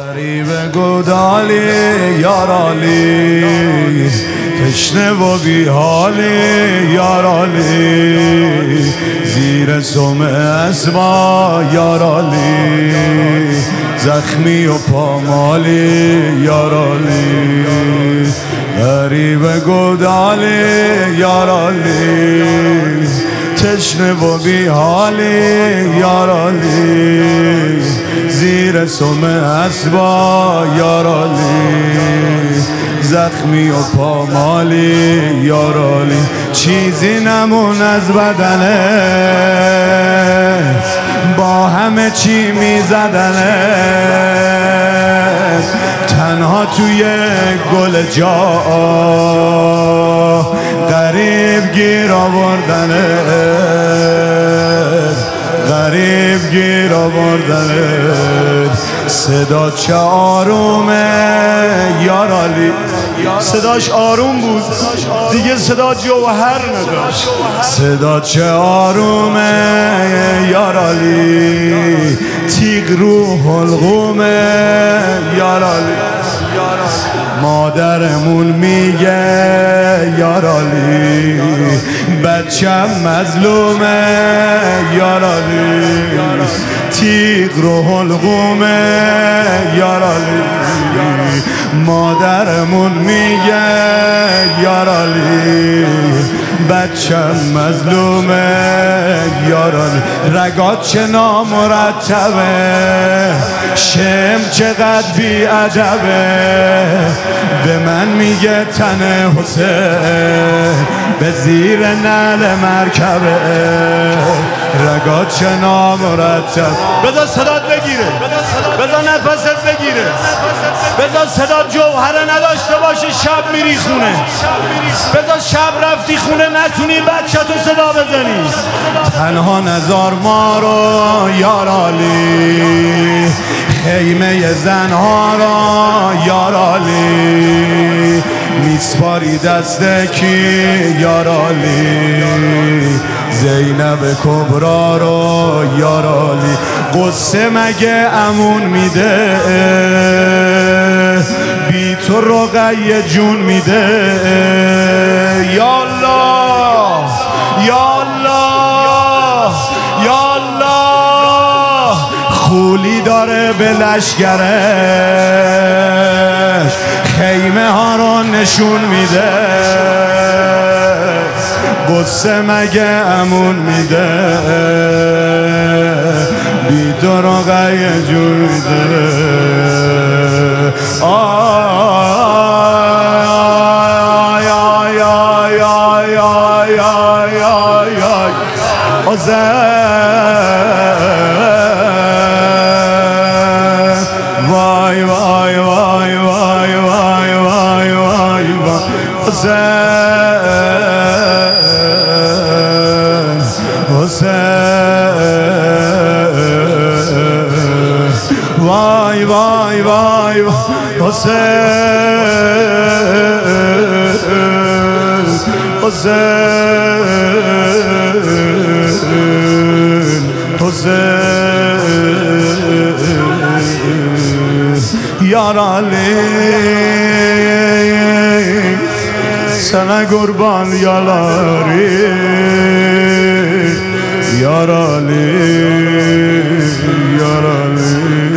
غریب گودالی یارالی، تشنه و بیحالی یارالی، زیر سم اسما یارالی، زخمی و پامالی یارالی. غریب گودالی یارالی، تشنه و بیحالی یارالی، زیر سم اسبا یارالی، زخمی و پامالی یارالی. چیزی نمون از بدنه، با همه چی میزدنه، تنها توی گل جا غریب گیر آوردنه، غریب گیر آوردنه. صدا چه آرومه یارالی، صداش آروم بود دیگه، صدا جوهر نداشت. صدا چه آرومه یارالی، تیغ رو حلقومه یارالی. مادرمون میگه یارالی، بچم مظلومه یارالی، تیغ رو حلقومه یارالی. مادرمون میگه یارالی، بچم مظلومه یارالی. رگات چه نامرتبه، شم چقدر بی عجبه، به من میگه تن حسین به زیر نعل مرکبه. رگات چه نامرتب، بذار صدات بگیره، بذار نفست بگیره، بذار صدا جوهره نداشته باشه شب میری خونه، بذار شب رفتی خونه نتونی بچه تو صدا بزنی. تنها نزار ما رو یارالی، خیمه زنها را یارالی، میسپاری دست کی یارالی، زینب کبرا رو یارالی. قصه مگه امون میده، بی تو رقیه جون میده. یالله یالله یالله، خولی داره به لشگرش، خیمه ها رو نشون میده. قصه مگه امون میده، بی تو رقیه جون میده. وای وای وای وای وای وای وای حسین، وای وای وای حسین، حسین، حسین یارالی. sana kurban yalari yaralı yaralı.